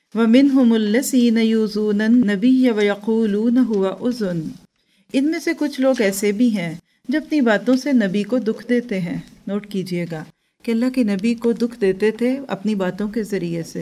وَمِنْهُمُ الَّذِينَ يُؤْذُونَ النَّبِيَّ وَيَقُولُونَ هُوَ أُذُنٌ، ان میں سے کچھ لوگ ایسے بھی ہیں جو اپنی باتوں سے نبی کو دکھ دیتے ہیں۔ نوٹ کیجئے گا کہ اللہ کے نبی کو دکھ دیتے تھے اپنی باتوں کے ذریعے سے۔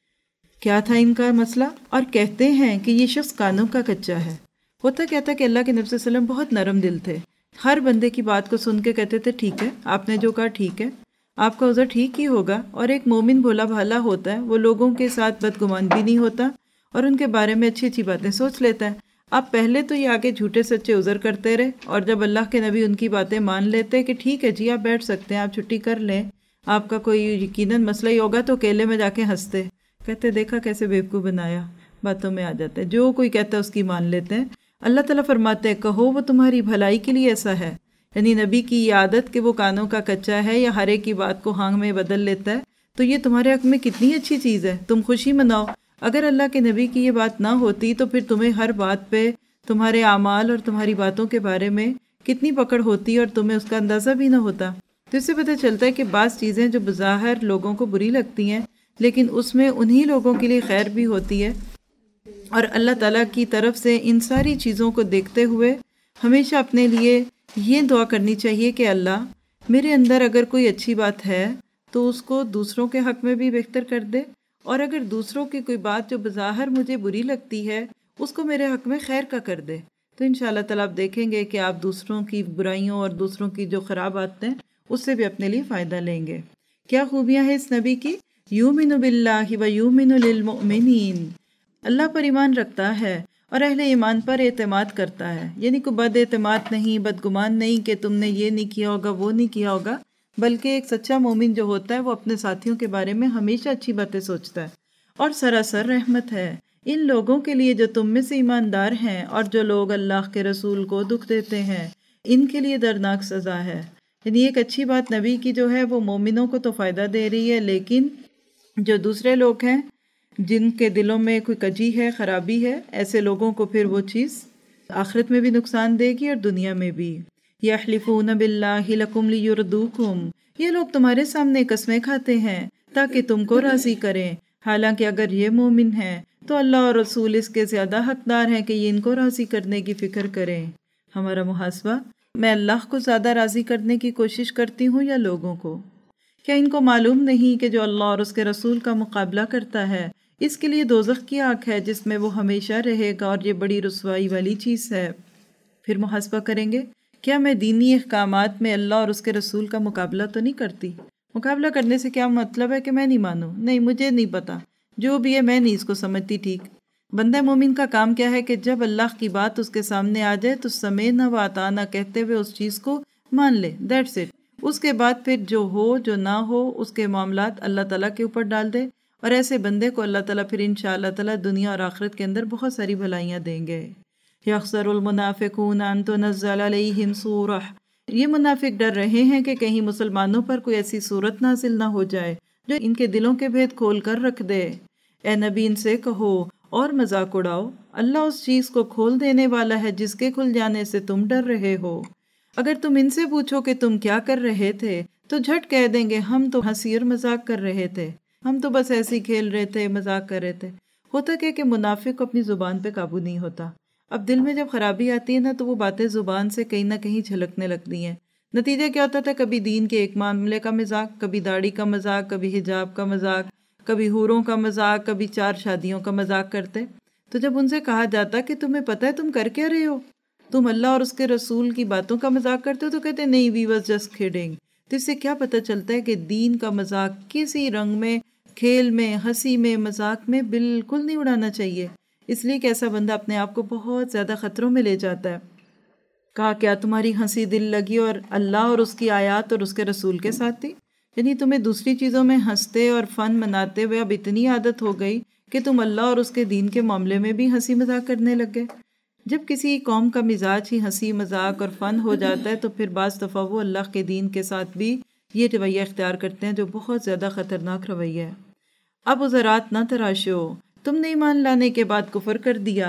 کیا تھا ان کا مسئلہ؟ اور کہتے ہیں کہ یہ شخص کانوں کا کچا ہے۔ ہوتا کیا تھا کہ اللہ کے نبی صلی اللہ علیہ وسلم بہت نرم دل تھے، ہر بندے کی بات کو سن کے کہتے تھے ٹھیک ہے، آپ نے جو کہا ٹھیک ہے، آپ کا عذر ٹھیک ہی ہوگا۔ اور ایک مومن بھولا بھالا ہوتا ہے، وہ لوگوں کے ساتھ بدگمان بھی نہیں ہوتا اور ان کے بارے میں اچھی اچھی باتیں سوچ لیتا ہے۔ آپ پہلے تو یہ آگے جھوٹے سچے عذر کرتے رہے، اور جب اللہ کے نبی ان کی باتیں مان لیتے کہ ٹھیک ہے جی آپ بیٹھ سکتے ہیں، آپ چھٹی کر لیں، آپ کا کوئی یقیناً مسئلہ ہی ہوگا، تو کیلے میں جا کے ہنستے، کہتے دیکھا کیسے بیوقوف بنایا، باتوں میں آ جاتے ہیں، جو کوئی کہتا ہے اس کی مان لیتے ہیں۔ اللہ تعالیٰ فرماتے ہیں کہو وہ تمہاری بھلائی کے لیے ایسا ہے، یعنی نبی کی یہ عادت کہ وہ کانوں کا کچا ہے یا ہر ایک کی بات کو ہاں میں بدل لیتا ہے، تو یہ تمہارے حق میں کتنی اچھی چیز ہے، تم خوشی مناؤ۔ اگر اللہ کے نبی کی یہ بات نہ ہوتی تو پھر تمہیں ہر بات پہ تمہارے اعمال اور تمہاری باتوں کے بارے میں کتنی پکڑ ہوتی اور تمہیں اس کا اندازہ بھی نہ ہوتا۔ تو اس سے پتہ چلتا ہے کہ بعض چیزیں جو بظاہر لوگوں کو بری لگتی ہیں لیکن اس میں انہی لوگوں کے لیے خیر بھی ہوتی ہے، اور اللہ تعالیٰ کی طرف سے ان ساری چیزوں کو دیکھتے ہوئے ہمیشہ اپنے لیے یہ دعا کرنی چاہیے کہ اللہ میرے اندر اگر کوئی اچھی بات ہے تو اس کو دوسروں کے حق میں بھی بہتر کر دے، اور اگر دوسروں کی کوئی بات جو بظاہر مجھے بری لگتی ہے اس کو میرے حق میں خیر کا کر دے، تو انشاءاللہ تعالیٰ آپ دیکھیں گے کہ آپ دوسروں کی برائیوں اور دوسروں کی جو خراب عادتیں اس سے بھی اپنے لیے فائدہ لیں گے۔ کیا خوبیاں ہیں اس نبی کی؟ یؤمن باللہ و یؤمن للمؤمنین، اللہ پر ایمان رکھتا ہے اور اہل ایمان پر اعتماد کرتا ہے، یعنی کوئی بد اعتماد نہیں، بدگمان نہیں کہ تم نے یہ نہیں کیا ہوگا وہ نہیں کیا ہوگا، بلکہ ایک سچا مومن جو ہوتا ہے وہ اپنے ساتھیوں کے بارے میں ہمیشہ اچھی باتیں سوچتا ہے۔ اور سراسر رحمت ہے ان لوگوں کے لیے جو تم میں سے ایماندار ہیں، اور جو لوگ اللہ کے رسول کو دکھ دیتے ہیں ان کے لیے دردناک سزا ہے۔ یعنی ایک اچھی بات نبی کی جو ہے وہ مومنوں کو تو فائدہ دے رہی ہے، لیکن جو دوسرے لوگ ہیں جن کے دلوں میں کوئی کجی ہے، خرابی ہے، ایسے لوگوں کو پھر وہ چیز آخرت میں بھی نقصان دے گی اور دنیا میں بھی۔ یحلفون باللہ لکم لیردوکم، یہ لوگ تمہارے سامنے قسمیں کھاتے ہیں تاکہ تم کو راضی کریں، حالانکہ اگر یہ مومن ہیں تو اللہ اور رسول اس کے زیادہ حقدار ہیں کہ یہ ان کو راضی کرنے کی فکر کریں۔ ہمارا محاسبہ، میں اللہ کو زیادہ راضی کرنے کی کوشش کرتی ہوں یا لوگوں کو؟ کیا ان کو معلوم نہیں کہ جو اللہ اور اس کے رسول کا مقابلہ کرتا ہے اس کے لیے دوزخ کی آگ ہے جس میں وہ ہمیشہ رہے گا، اور یہ بڑی رسوائی والی چیز ہے۔ پھر محاسبہ کریں گے، کیا میں دینی احکامات میں اللہ اور اس کے رسول کا مقابلہ تو نہیں کرتی؟ مقابلہ کرنے سے کیا مطلب ہے کہ میں نہیں مانوں، نہیں مجھے نہیں پتا، جو بھی ہے میں نہیں اس کو سمجھتی ٹھیک۔ بندہ مومن کا کام کیا ہے کہ جب اللہ کی بات اس کے سامنے آ جائے تو سمعنا و اطعنا کہتے ہوئے اس چیز کو مان لے، دیٹس اٹ۔ اس کے بعد پھر جو ہو جو نہ ہو اس کے معاملات اللہ تعالیٰ کے اوپر ڈال دے، اور ایسے بندے کو اللہ تعالیٰ پھر انشاءاللہ تعالیٰ دنیا اور آخرت کے اندر بہت ساری بھلائیاں دیں گے۔ یحذر المنافقون ان تنزل علیہم سورہ، یہ منافق ڈر رہے ہیں کہ کہیں مسلمانوں پر کوئی ایسی صورت نازل نہ ہو جائے جو ان کے دلوں کے بھید کھول کر رکھ دے۔ اے نبی ان سے کہو اور مذاق اڑاؤ، اللہ اس چیز کو کھول دینے والا ہے جس کے کھل جانے سے تم ڈر رہے ہو۔ اگر تم ان سے پوچھو کہ تم کیا کر رہے تھے تو جھٹ کہہ دیں گے ہم تو ہنسی اور مذاق کر رہے تھے، ہم تو بس ایسے ہی کھیل رہے تھے، مذاق کر رہے تھے۔ ہوتا کیا کہ منافق کو اپنی زبان پہ قابو نہیں ہوتا، اب دل میں جب خرابی آتی ہے نا تو وہ باتیں زبان سے کہیں نہ کہیں جھلکنے لگتی ہیں۔ نتیجہ کیا ہوتا تھا؟ کبھی دین کے ایک معاملے کا مذاق، کبھی داڑھی کا مذاق، کبھی حجاب کا مذاق، کبھی حوروں کا مذاق، کبھی 4 شادیوں کا مذاق کرتے۔ تو جب ان سے کہا جاتا کہ تمہیں پتہ ہے تم کر کیا رہے ہو، تم اللہ اور اس کے رسول کی باتوں کا مذاق کرتے ہو، تو کہتے نہیں وی واز جسٹ کڈنگ۔ تو اس سے کیا پتہ چلتا ہے کہ دین کا مذاق کسی رنگ میں، کھیل میں، ہنسی میں، مذاق میں بالکل نہیں اڑانا چاہیے، اس لیے کہ ایسا بندہ اپنے آپ کو بہت زیادہ خطروں میں لے جاتا ہے۔ کہا کیا تمہاری ہنسی دل لگی اور اللہ اور اس کی آیات اور اس کے رسول کے ساتھ تھی؟ یعنی تمہیں دوسری چیزوں میں ہنستے اور فن مناتے ہوئے اب اتنی عادت ہو گئی کہ تم اللہ اور اس کے دین کے معاملے میں بھی ہنسی مذاق کرنے لگ گئے۔ جب کسی قوم کا مزاج ہی ہنسی مذاق اور فن ہو جاتا ہے تو پھر بعض دفعہ وہ اللہ کے دین کے ساتھ بھی یہ رویہ اختیار کرتے ہیں جو بہت زیادہ خطرناک رویہ ہے۔ اب عذرات نہ تراشو، تم نے ایمان لانے کے بعد کفر کر دیا،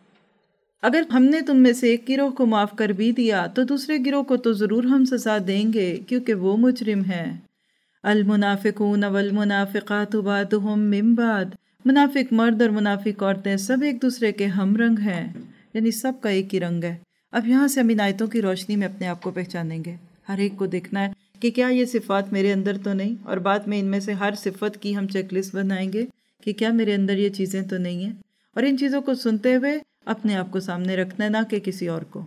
اگر ہم نے تم میں سے ایک گروہ کو معاف کر بھی دیا تو دوسرے گروہ کو تو ضرور ہم سزا دیں گے کیونکہ وہ مجرم ہیں۔ المنافقون والمنافقات بعضهم من بعض منافق مرد اور منافق عورتیں سب ایک دوسرے کے ہم رنگ ہیں، یعنی سب کا ایک ہی رنگ ہے۔ اب یہاں سے ہم ان آیتوں کی روشنی میں اپنے آپ کو پہچانیں گے۔ ہر ایک کو دیکھنا ہے کہ کیا یہ صفات میرے اندر تو نہیں، اور بعد میں ان میں سے ہر صفت کی ہم چیک لسٹ بنائیں گے کہ کیا میرے اندر یہ چیزیں تو نہیں ہیں، اور ان چیزوں کو سنتے ہوئے اپنے آپ کو سامنے رکھنا ہے، نہ کہ کسی اور کو۔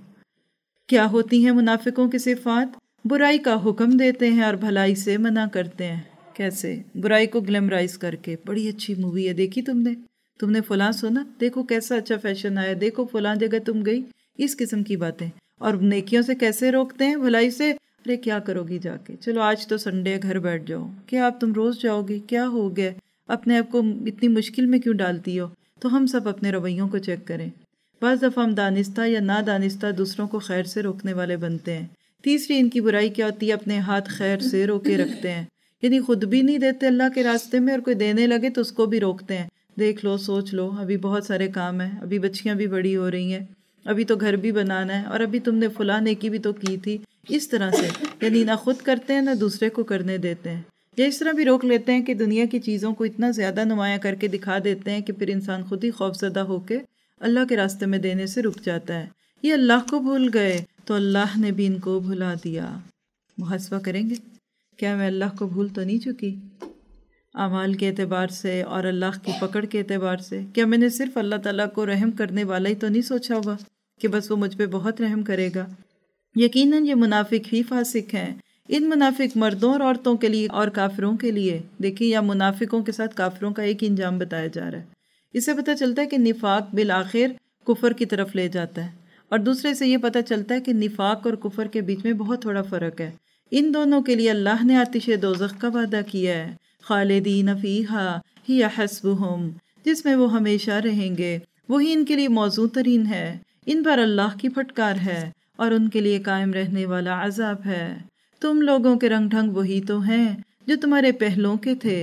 کیا ہوتی ہیں منافقوں کی صفات؟ برائی کا حکم دیتے ہیں اور بھلائی سے منع کرتے ہیں۔ کیسے؟ برائی کو گلیمرائز کر کے، بڑی اچھی مووی ہے، دیکھی تم نے فلاں سنا، دیکھو کیسا اچھا فیشن آیا، دیکھو فلاں جگہ تم گئی، اس قسم کی باتیں۔ اور نیکیوں سے کیسے روکتے ہیں؟ بھلائی سے، ارے کیا کرو گی جا کے، چلو آج تو سنڈے ہے، گھر بیٹھ جاؤ، کیا اب تم روز جاؤ گی، کیا ہو گیا، اپنے آپ کو اتنی مشکل میں کیوں ڈالتی ہو؟ تو ہم سب اپنے رویوں کو چیک کریں۔ بعض دفعہ ہم دانستہ یا نادانستہ دوسروں کو خیر سے روکنے والے بنتے ہیں۔ تیسری ان کی برائی کیا ہوتی ہے؟ اپنے ہاتھ خیر سے روکے رکھتے ہیں، یعنی خود بھی نہیں دیتے اللہ کے راستے میں، اور کوئی دینے لگے تو اس کو بھی روکتے ہیں۔ دیکھ لو، سوچ لو، ابھی بہت سارے کام ہیں، ابھی بچیاں بھی بڑی ہو رہی ہیں، ابھی تو گھر بھی بنانا ہے، اور ابھی تم نے فلاں نیکی بھی تو کی تھی۔ اس طرح سے یعنی نہ خود کرتے ہیں نہ دوسرے کو کرنے دیتے ہیں، یا اس طرح بھی روک لیتے ہیں کہ دنیا کی چیزوں کو اتنا زیادہ نمایاں کر کے دکھا دیتے ہیں کہ پھر انسان خود ہی خوفزدہ ہو کے اللہ کے راستے میں دینے سے رک جاتا ہے۔ یہ اللہ کو بھول گئے تو اللہ نے بھی ان کو بھلا دیا۔ محاسبہ کریں گے، کیا میں اللہ کو بھول تو نہیں چکی اعمال کے اعتبار سے اور اللہ کی پکڑ کے اعتبار سے؟ کیا میں نے صرف اللہ تعالیٰ کو رحم کرنے والا ہی تو نہیں سوچا ہوگا کہ بس وہ مجھ پہ بہت رحم کرے گا؟ یقیناً یہ منافق ہی فاسق ہیں۔ ان منافق مردوں اور عورتوں کے لیے اور کافروں کے لیے، دیکھیں یا منافقوں کے ساتھ کافروں کا ایک انجام بتایا جا رہا ہے۔ اس سے پتہ چلتا ہے کہ نفاق بالآخر کفر کی طرف لے جاتا ہے، اور دوسرے سے یہ پتہ چلتا ہے کہ نفاق اور کفر کے بیچ میں بہت تھوڑا فرق ہے۔ ان دونوں کے لیے اللہ نے آتش دوزخ کا وعدہ کیا ہے، خالدین فیہا ہی حسبہم، جس میں وہ ہمیشہ رہیں گے، وہی ان کے لیے موزوں ترین ہے۔ ان پر اللہ کی پھٹکار ہے اور ان کے لیے قائم رہنے والا عذاب ہے۔ تم لوگوں کے رنگ ڈھنگ وہی تو ہیں جو تمہارے پہلوں کے تھے،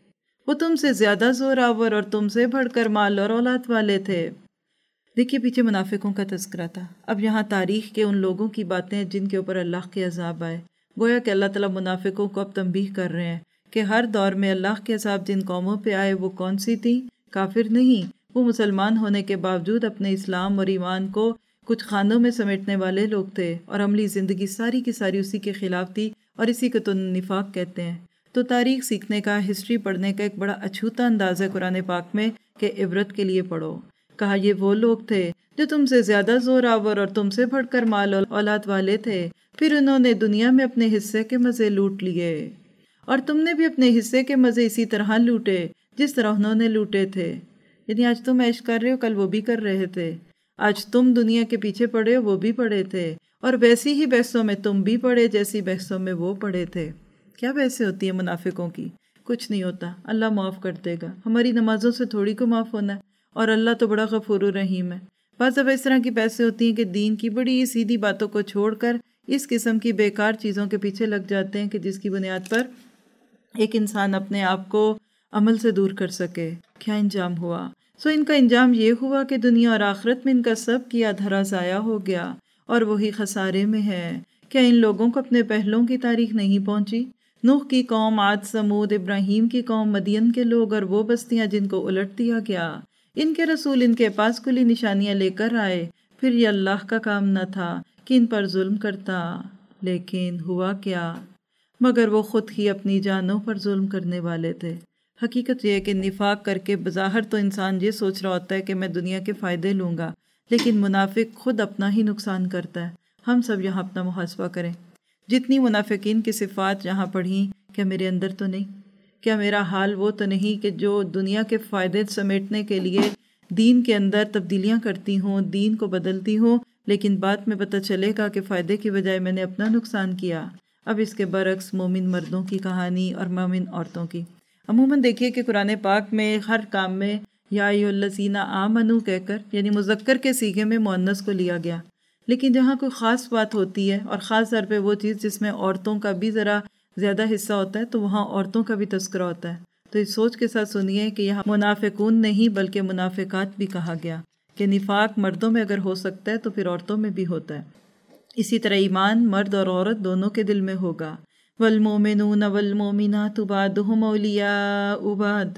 وہ تم سے زیادہ زور آور اور تم سے بڑھ کر مال اور اولاد والے تھے۔ دیکھیے پیچھے منافقوں کا تذکرہ تھا، اب یہاں تاریخ کے ان لوگوں کی باتیں جن کے اوپر اللہ کے عذاب آئے۔ گویا کہ اللہ تعالیٰ منافقوں کو اب تنبیہ کر رہے ہیں کہ ہر دور میں اللہ کے عذاب جن قوموں پہ آئے وہ کون سی تھی؟ کافر نہیں، وہ مسلمان ہونے کے باوجود اپنے اسلام اور ایمان کو کچھ خانوں میں سمیٹنے والے لوگ تھے، اور عملی زندگی ساری کی ساری اسی کے خلاف تھی، اور اسی کو تو نفاق کہتے ہیں۔ تو تاریخ سیکھنے کا، ہسٹری پڑھنے کا ایک بڑا اچھوتا انداز ہے قرآن پاک میں کہ عبرت کے لیے پڑھو۔ کہا یہ وہ لوگ تھے جو تم سے زیادہ زور آور اور تم سے بڑھ کر مال اور اولاد والے تھے، پھر انہوں نے دنیا میں اپنے حصے کے مزے لوٹ لیے، اور تم نے بھی اپنے حصے کے مزے اسی طرح لوٹے جس طرح انہوں نے لوٹے تھے۔ یعنی آج تم عیش کر رہے ہو، کل وہ بھی کر رہے تھے، آج تم دنیا کے پیچھے پڑے ہو، وہ بھی پڑے تھے، اور ویسی ہی بحثوں میں تم بھی پڑے جیسی بحثوں میں وہ پڑے تھے۔ کیا بحثیں ہوتی ہیں منافقوں کی؟ کچھ نہیں ہوتا، اللہ معاف کر دے گا، ہماری نمازوں سے تھوڑی کو معاف ہونا ہے، اور اللہ تو بڑا غفور الرحیم ہے۔ بعض دفعہ اس طرح کی بحثیں ہوتی ہیں کہ دین کی بڑی سیدھی باتوں کو چھوڑ کر اس قسم کی بیکار چیزوں کے پیچھے لگ جاتے ہیں کہ جس کی بنیاد پر ایک انسان اپنے آپ کو عمل سے دور کر سکے۔ کیا انجام ہوا؟ ان کا انجام یہ ہوا کہ دنیا اور آخرت میں ان کا سب کیا دھرا ضائع ہو گیا، اور وہی خسارے میں ہے۔ کیا ان لوگوں کو اپنے پہلوں کی تاریخ نہیں پہنچی؟ نوح کی قوم، عاد، سمود، ابراہیم کی قوم، مدین کے لوگ اور وہ بستیاں جن کو الٹ دیا گیا۔ ان کے رسول ان کے پاس کلی نشانیاں لے کر آئے، پھر یہ اللہ کا کام نہ تھا کہ ان پر ظلم کرتا، لیکن ہوا کیا؟ مگر وہ خود ہی اپنی جانوں پر ظلم کرنے والے تھے۔ حقیقت یہ ہے کہ نفاق کر کے بظاہر تو انسان یہ سوچ رہا ہوتا ہے کہ میں دنیا کے فائدے لوں گا، لیکن منافق خود اپنا ہی نقصان کرتا ہے۔ ہم سب یہاں اپنا محاسبہ کریں، جتنی منافقین کی صفات یہاں پڑھیں، کیا میرے اندر تو نہیں؟ کیا میرا حال وہ تو نہیں کہ جو دنیا کے فائدے سمیٹنے کے لیے دین کے اندر تبدیلیاں کرتی ہوں، دین کو بدلتی ہوں، لیکن بعد میں پتہ چلے گا کہ فائدے کی بجائے میں نے اپنا نقصان کیا۔ اب اس کے برعکس مومن مردوں کی کہانی اور مومن عورتوں کی۔ عموماً دیکھیے کہ قرآن پاک میں ہر کام میں یا ایھا الذین آمنوا کہہ کر یعنی مذکر کے صیغے میں مؤنث کو لیا گیا، لیکن جہاں کوئی خاص بات ہوتی ہے اور خاص طور پہ وہ چیز جس میں عورتوں کا بھی ذرا زیادہ حصہ ہوتا ہے تو وہاں عورتوں کا بھی تذکرہ ہوتا ہے۔ تو اس سوچ کے ساتھ سنیے کہ یہاں منافقون نہیں بلکہ منافقات بھی کہا گیا کہ نفاق مردوں میں اگر ہو سکتا ہے تو پھر عورتوں میں بھی ہوتا ہے۔ اسی طرح ایمان مرد اور عورت دونوں کے دل میں ہوگا۔ والمؤمنون والمؤمنات بعضهم اولیاء بعض،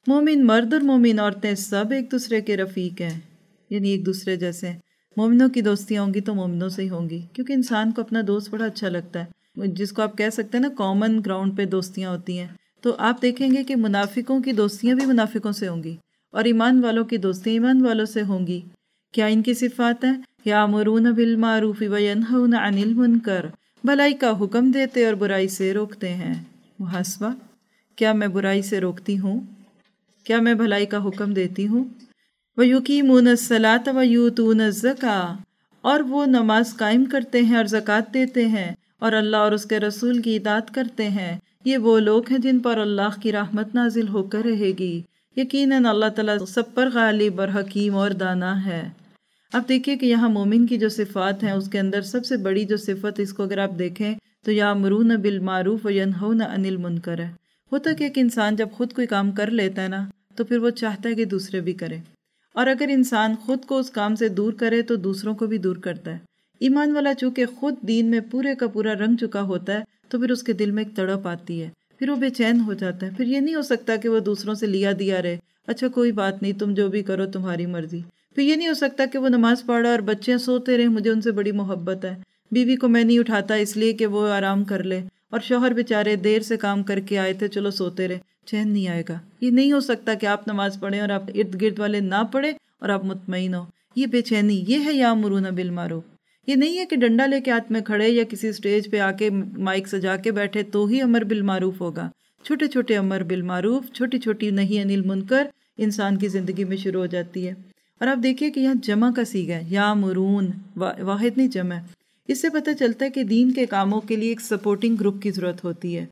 مومن مرد اور مومن عورتیں سب ایک دوسرے کے رفیق ہیں، یعنی ایک دوسرے جیسے ہیں۔ مومنوں کی دوستیاں ہوں گی تو مومنوں سے ہی ہوں گی، کیونکہ انسان کو اپنا دوست بڑا اچھا لگتا ہے، جس کو آپ کہہ سکتے ہیں نا کامن گراؤنڈ پہ دوستیاں ہوتی ہیں۔ تو آپ دیکھیں گے کہ منافقوں کی دوستیاں بھی منافقوں سے ہوں گی، اور ایمان والوں کی دوستیاں ایمان والوں سے ہوں گی۔ کیا ان کی صفات ہیں؟ یامرون بالمعروف وینہون عن المنکر، بھلائی کا حکم دیتے اور برائی سے روکتے ہیں۔ محاسبہ، کیا میں برائی سے روکتی ہوں؟ کیا میں بھلائی کا حکم دیتی ہوں؟ وَيُقِيمُونَ الصَّلَاةَ وَيُؤْتُونَ الزَّكَاةَ، اور وہ نماز قائم کرتے ہیں اور زکوٰۃ دیتے ہیں اور اللہ اور اس کے رسول کی اطاعت کرتے ہیں۔ یہ وہ لوگ ہیں جن پر اللہ کی رحمت نازل ہو کر رہے گی۔ یقیناً اللہ تعالیٰ سب پر غالب اور حکیم اور دانا ہے۔ اب دیکھیے کہ یہاں مومن کی جو صفات ہیں اس کے اندر سب سے بڑی جو صفت، اس کو اگر آپ دیکھیں تو یامرون بالمعروف وینہون عن المنکر ہے۔ ہوتا کہ ایک انسان جب خود کوئی کام کر لیتا ہے نا تو پھر وہ چاہتا ہے کہ دوسرے بھی کریں، اور اگر انسان خود کو اس کام سے دور کرے تو دوسروں کو بھی دور کرتا ہے۔ ایمان والا چونکہ خود دین میں پورے کا پورا رنگ چکا ہوتا ہے تو پھر اس کے دل میں ایک تڑپ آتی ہے، پھر وہ بے چین ہو جاتا ہے۔ پھر یہ نہیں ہو سکتا کہ وہ دوسروں سے لیا دیا رہے، اچھا کوئی بات نہیں، تم جو بھی کرو تمہاری مرضی۔ پھر یہ نہیں ہو سکتا کہ وہ نماز پڑھا اور بچے سوتے رہے، مجھے ان سے بڑی محبت ہے، بیوی کو میں نہیں اٹھاتا اس لیے کہ وہ آرام کر لے، اور شوہر بیچارے دیر سے کام کر کے آئے تھے، چلو سوتے رہے، چین نہیں آئے گا۔ یہ نہیں ہو سکتا کہ آپ نماز پڑھیں اور آپ ارد گرد والے نہ پڑھیں اور آپ مطمئن ہو۔ یہ بے چینی، یہ ہے یامرون بالمعروف۔ یہ نہیں ہے کہ ڈنڈا لے کے ہاتھ میں کھڑے یا کسی سٹیج پہ آ کے مائک سجا کے بیٹھے تو ہی امر بالمعروف ہوگا۔ چھوٹے چھوٹے امر بالمعروف، چھوٹی چھوٹی نہی عن المنکر انسان کی زندگی میں شروع ہو جاتی ہے۔ اور آپ دیکھیے کہ یہاں جمع کا صیغہ ہے، یامرون، واحد نہیں جمع ہے۔ اس سے پتہ چلتا ہے کہ دین کے کاموں کے لیے ایک سپورٹنگ گروپ کی ضرورت ہوتی ہے۔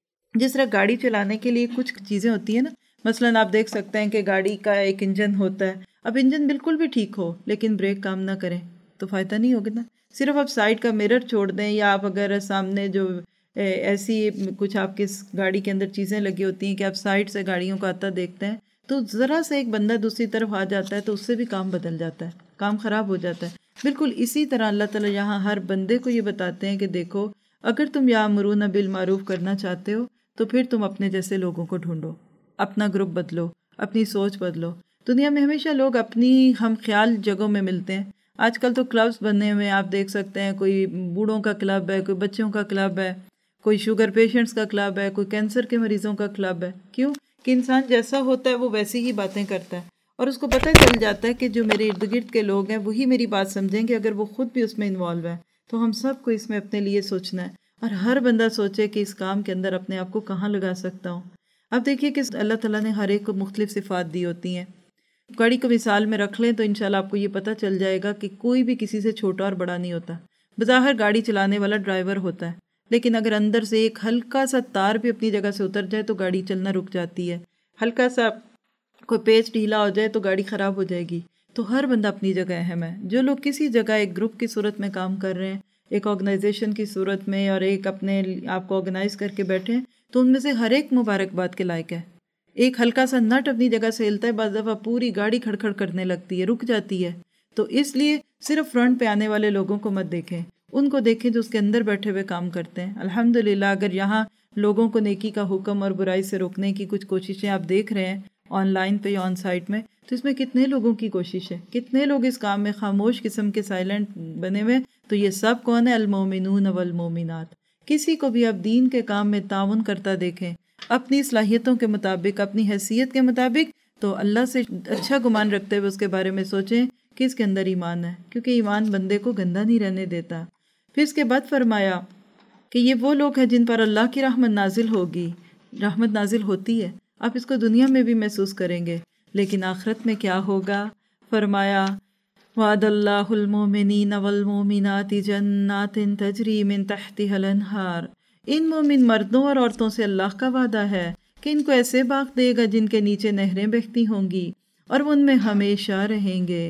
جس طرح گاڑی چلانے کے لیے کچھ چیزیں ہوتی ہیں نا، مثلاً آپ دیکھ سکتے ہیں کہ گاڑی کا ایک انجن ہوتا ہے، اب انجن بالکل بھی ٹھیک ہو لیکن بریک کام نہ کرے تو فائدہ نہیں ہوگا نا۔ صرف آپ سائیڈ کا مرر چھوڑ دیں، یا آپ اگر سامنے جو ایسی کچھ آپ کے گاڑی کے اندر چیزیں لگی ہوتی ہیں کہ آپ سائیڈ سے گاڑیوں کو آتا دیکھتے ہیں تو ذرا سے ایک بندہ دوسری طرف آ جاتا ہے تو اس سے بھی کام بدل جاتا ہے، کام خراب ہو جاتا ہے۔ بالکل اسی طرح اللہ تعالیٰ یہاں ہر بندے کو یہ بتاتے ہیں کہ دیکھو، اگر تم یامرون بالمعروف کرنا چاہتے ہو تو پھر تم اپنے جیسے لوگوں کو ڈھونڈو، اپنا گروپ بدلو، اپنی سوچ بدلو۔ دنیا میں ہمیشہ لوگ اپنی ہم خیال جگہوں میں ملتے ہیں۔ آج کل تو کلبز بنے ہوئے ہیں، آپ دیکھ سکتے ہیں، کوئی بوڑھوں کا کلب ہے، کوئی بچوں کا کلب ہے، کوئی شوگر پیشنٹس کا کلب ہے، کوئی کینسر کے مریضوں کا کلب ہے۔ کیوں کہ انسان جیسا ہوتا ہے وہ ویسی ہی باتیں کرتا ہے، اور اس کو پتہ چل جاتا ہے کہ جو میرے ارد گرد کے لوگ ہیں وہی میری بات سمجھیں گے اگر وہ خود بھی اس میں انوالو ہے۔ تو ہم سب کو اس میں اپنے لیے سوچنا ہے، اور ہر بندہ سوچے کہ اس کام کے اندر اپنے آپ کو کہاں لگا سکتا ہوں۔ اب دیکھیے کہ اللہ تعالیٰ نے ہر ایک کو مختلف صفات دی ہوتی ہیں۔ گاڑی کو مثال میں رکھ لیں تو انشاءاللہ آپ کو یہ پتہ چل جائے گا کہ کوئی بھی کسی سے چھوٹا اور بڑا نہیں ہوتا۔ بظاہر گاڑی چلانے والا ڈرائیور ہوتا ہے، لیکن اگر اندر سے ایک ہلکا سا تار بھی اپنی جگہ سے اتر جائے تو گاڑی چلنا رک جاتی ہے، ہلکا سا کوئی پیچ ڈھیلا ہو جائے تو گاڑی خراب ہو جائے گی۔ تو ہر بندہ اپنی جگہ اہم ہے۔ جو لوگ کسی جگہ ایک گروپ کی صورت میں کام کر رہے ہیں، ایک آرگنائزیشن کی صورت میں، اور ایک اپنے آپ کو آرگنائز کر کے بیٹھے ہیں، تو ان میں سے ہر ایک مبارکباد کے لائق ہے۔ ایک ہلکا سا نٹ اپنی جگہ سے ہلتا ہے، بعض دفعہ پوری گاڑی کھڑکھڑ کرنے لگتی ہے، رک جاتی ہے۔ تو اس لیے صرف فرنٹ پہ آنے والے لوگوں کو مت دیکھیں، ان کو دیکھیں جو اس کے اندر بیٹھے ہوئے کام کرتے ہیں۔ الحمدللہ اگر یہاں لوگوں کو نیکی کا حکم اور برائی سے روکنے کی کچھ کوششیں آپ دیکھ رہے ہیں آن لائن پہ یا آن سائٹ میں، تو اس میں کتنے لوگوں کی کوشش ہے، کتنے لوگ اس کام میں خاموش قسم کے سائلنٹ بنے ہوئے۔ تو یہ سب کون ہے؟ المومنون والمومنات۔ کسی کو بھی آپ دین کے کام میں تعاون کرتا دیکھیں اپنی صلاحیتوں کے مطابق، اپنی حیثیت کے مطابق، تو اللہ سے اچھا گمان رکھتے ہوئے اس کے بارے میں سوچیں کہ اس کے اندر ایمان ہے، کیونکہ ایمان بندے کو گندا نہیں رہنے دیتا۔ پھر اس کے بعد فرمایا کہ یہ وہ لوگ ہیں جن پر اللہ کی رحمت نازل ہوگی، رحمت نازل ہوتی ہے، آپ اس کو دنیا میں بھی محسوس کریں گے، لیکن آخرت میں کیا ہوگا؟ فرمایا وعد اللہ المؤمنین والمؤمنات جنات تجری من تحتها الانہار۔ ان مومن مردوں اور عورتوں سے اللہ کا وعدہ ہے کہ ان کو ایسے باغ دے گا جن کے نیچے نہریں بہتی ہوں گی، اور وہ ان میں ہمیشہ رہیں گے۔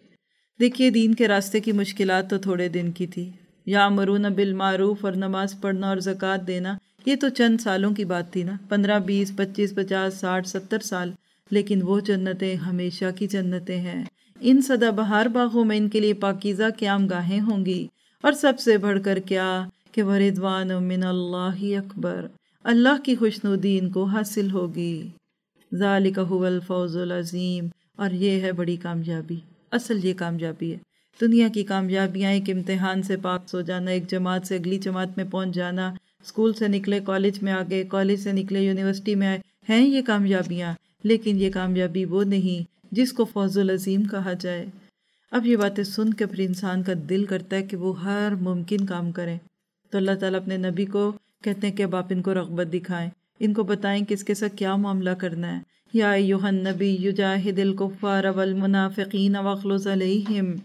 دیکھیے دین کے راستے کی مشکلات تو تھوڑے دن کی تھی، یامرون بالمعروف اور نماز پڑھنا اور زکوٰۃ دینا، یہ تو چند سالوں کی بات تھی نا، 15 20 25 50 60 70 سال، لیکن وہ جنتیں ہمیشہ کی جنتیں ہیں۔ ان سدا بہار باغوں میں ان کے لیے پاکیزہ قیام گاہیں ہوں گی، اور سب سے بڑھ کر کیا کہ وَرِضْوَانٌ مِّنَ اللَّهِ اکبر، اللہ کی خوشنودی ان کو حاصل ہوگی۔ ذالک هو الفوز العظیم، اور یہ ہے بڑی کامیابی، اصل یہ کامیابی ہے۔ دنیا کی کامیابیاں ایک امتحان سے پاس ہو جانا، ایک جماعت سے اگلی جماعت میں پہنچ جانا، اسکول سے نکلے کالج میں آ گئے، کالج سے نکلے یونیورسٹی میں آئے، ہیں یہ کامیابیاں، لیکن یہ کامیابی وہ نہیں جس کو فوز العظیم کہا جائے۔ اب یہ باتیں سن کے پھر انسان کا دل کرتا ہے کہ وہ ہر ممکن کام کریں، تو اللہ تعالیٰ اپنے نبی کو کہتے ہیں کہ اب آپ ان کو رغبت دکھائیں، ان کو بتائیں کہ اس کے ساتھ کیا معاملہ کرنا ہے۔ یا ایھا النبی جاہد الکفار والمنافقین واغلظ علیہم،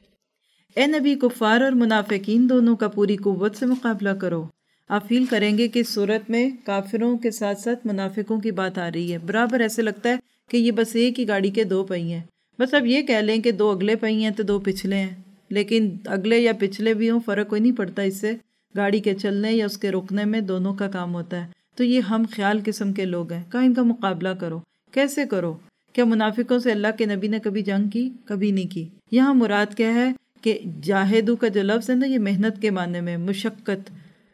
اے نبی کفار اور منافقین دونوں کا پوری قوت سے مقابلہ کرو۔ آپ فیل کریں گے کہ اس صورت میں کافروں کے ساتھ ساتھ منافقوں کی بات آ رہی ہے، برابر ایسے لگتا ہے کہ یہ بس ایک ہی گاڑی کے دو پہیے ہیں، بس اب یہ کہہ لیں کہ دو اگلے پہیے ہیں تو دو پچھلے ہیں، لیکن اگلے یا پچھلے بھی ہوں فرق کوئی نہیں پڑتا، اس سے گاڑی کے چلنے یا اس کے رکنے میں دونوں کا کام ہوتا ہے۔ تو یہ ہم خیال قسم کے لوگ ہیں، کہاں ان کا مقابلہ کرو، کیسے کرو؟ کیا منافقوں سے اللہ کے نبی نے کبھی جنگ کی؟ کبھی نہیں کی۔ یہاں مراد کیا ہے کہ جاہدو کا جو لفظ ہے نا، یہ محنت کے معنی میں، مشقت،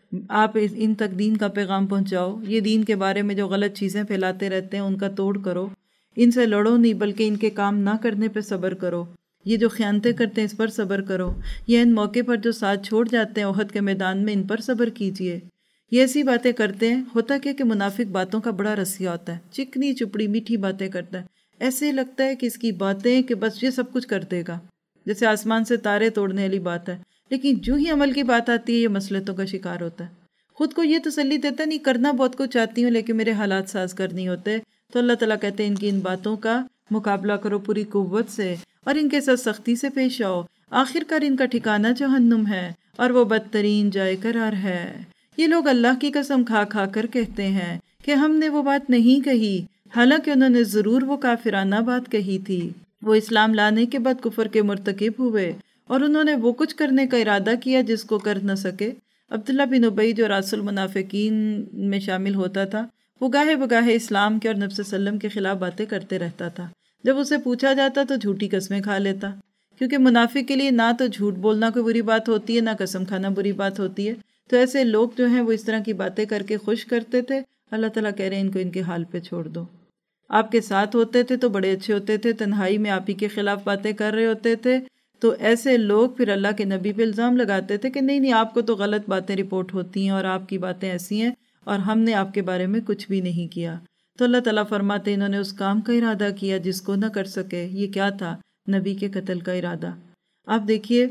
آپ ان تک دین کا پیغام پہنچاؤ، یہ دین کے بارے میں جو غلط چیزیں پھیلاتے رہتے ہیں ان کا توڑ کرو، ان سے لڑو نہیں بلکہ ان کے کام نہ کرنے پہ صبر کرو، یہ جو خیانتیں کرتے ہیں اس پر صبر کرو، یہ ان موقع پر جو ساتھ چھوڑ جاتے ہیں احد کے میدان میں ان پر صبر کیجئے۔ یہ ایسی باتیں کرتے ہیں، ہوتا کیا کہ منافق باتوں کا بڑا رسیہ ہوتا ہے، چکنی چپڑی میٹھی باتیں کرتا ہے، ایسے لگتا ہے کہ اس کی باتیں کہ بس یہ سب کچھ کر دے گا، جیسے آسمان سے تارے توڑنے والی بات ہے، لیکن جو ہی عمل کی بات آتی ہے یہ مصلحتوں کا شکار ہوتا ہے، خود کو یہ تسلی دیتا نہیں کرنا بہت کچھ چاہتی ہوں لیکن میرے حالات ساز کر نہیں ہوتے۔ تو اللہ تعالیٰ کہتے ہیں ان کی ان باتوں کا مقابلہ کرو پوری قوت سے اور ان کے ساتھ سختی سے پیش آؤ، آخر کار ان کا ٹھکانہ جہنم ہے اور وہ بدترین جائے قرار ہے۔ یہ لوگ اللہ کی قسم کھا کھا کر کہتے ہیں کہ ہم نے وہ بات نہیں کہی، حالانکہ انہوں نے ضرور وہ کافرانہ بات کہی تھی۔ وہ اسلام لانے کے بعد کفر کے مرتکب ہوئے اور انہوں نے وہ کچھ کرنے کا ارادہ کیا جس کو کر نہ سکے۔ عبداللہ بن ابی جو راس المنافقین میں شامل ہوتا تھا، وہ گاہے بگاہے اسلام کے اور نبی صلی اللہ علیہ وسلم کے خلاف باتیں کرتے رہتا تھا۔ جب اسے پوچھا جاتا تو جھوٹی قسمیں کھا لیتا، کیونکہ منافق کے لیے نہ تو جھوٹ بولنا کوئی بری بات ہوتی ہے نہ قسم کھانا بری بات ہوتی ہے، تو ایسے لوگ جو ہیں وہ اس طرح کی باتیں کر کے خوش کرتے تھے۔ اللہ تعالیٰ کہہ رہے ہیں ان کو ان کے حال پہ چھوڑ دو، آپ کے ساتھ ہوتے تھے تو بڑے اچھے ہوتے تھے، تنہائی میں آپ ہی کے خلاف باتیں کر رہے ہوتے تھے، تو ایسے لوگ پھر اللہ کے نبی پہ الزام لگاتے تھے کہ نہیں آپ کو تو غلط باتیں رپورٹ ہوتی ہیں اور آپ کی باتیں ایسی ہیں اور ہم نے آپ کے بارے میں کچھ بھی نہیں کیا۔ تو اللہ تعالیٰ فرماتے انہوں نے اس کام کا ارادہ کیا جس کو نہ کر سکے۔ یہ کیا تھا؟ نبی کے قتل کا ارادہ۔ آپ دیکھیے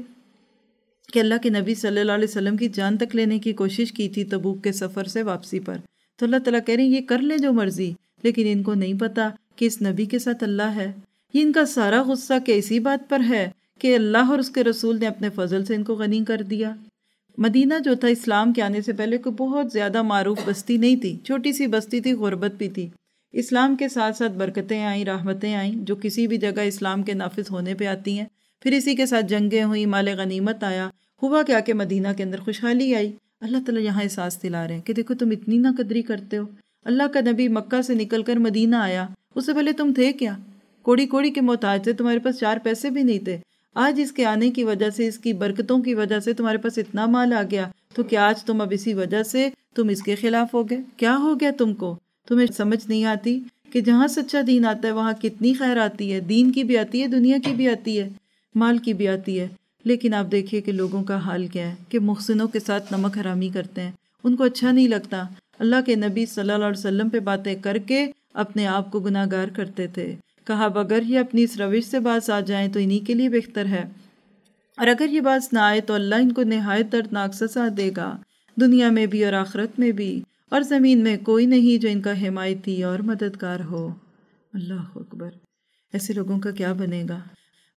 کہ اللہ کے نبی صلی اللہ علیہ وسلم کی جان تک لینے کی کوشش کی تھی تبوک کے سفر سے واپسی پر، تو اللہ تعالیٰ کہہ رہے ہیں یہ کر لیں جو مرضی، لیکن ان کو نہیں پتا کہ اس نبی کے ساتھ اللہ ہے۔ یہ ان کا سارا غصہ کہ اسی بات پر ہے کہ اللہ اور اس کے رسول نے اپنے فضل سے ان کو غنی کر دیا۔ مدینہ جو تھا اسلام کے آنے سے پہلے کوئی بہت زیادہ معروف بستی نہیں تھی، چھوٹی سی بستی تھی، غربت بھی تھی۔ اسلام کے ساتھ ساتھ برکتیں آئیں، رحمتیں آئیں جو کسی بھی جگہ اسلام کے نافذ ہونے پہ آتی ہیں، پھر اسی کے ساتھ جنگیں ہوئیں، مال غنیمت آیا، ہوا کیا کہ مدینہ کے اندر خوشحالی آئی۔ اللہ تعالیٰ یہاں احساس دلا رہے ہیں کہ دیکھو تم اتنی نہ قدری کرتے ہو، اللہ کا نبی مکہ سے نکل کر مدینہ آیا، اس سے پہلے تم تھے کیا؟ کوڑی کوڑی کے محتاج تھے، تمہارے پاس 4 پیسے بھی نہیں تھے۔ آج اس کے آنے کی وجہ سے، اس کی برکتوں کی وجہ سے تمہارے پاس اتنا مال آ گیا، تو کیا آج تم اب اسی وجہ سے تم اس کے خلاف ہو گئے؟ کیا ہو گیا تم کو؟ تمہیں سمجھ نہیں آتی کہ جہاں سچا دین آتا ہے وہاں کتنی خیر آتی ہے، دین کی بھی آتی ہے، دنیا کی بھی آتی ہے، مال کی بھی آتی ہے۔ لیکن آپ دیکھیے کہ لوگوں کا حال کیا ہے کہ محسنوں کے ساتھ نمک حرامی کرتے ہیں، ان کو اچھا نہیں لگتا۔ اللہ کے نبی صلی اللہ علیہ وسلم پہ باتیں کر کے اپنے آپ کو گناہ گار کرتے تھے۔ کہا اگر یہ اپنی اس روش سے باز آ جائیں تو انہی کے لیے بہتر ہے، اور اگر یہ باز نہ آئے تو اللہ ان کو نہایت دردناک سزا دے گا، دنیا میں بھی اور آخرت میں بھی، اور زمین میں کوئی نہیں جو ان کا حمایتی اور مددگار ہو۔ اللہ اکبر، ایسے لوگوں کا کیا بنے گا؟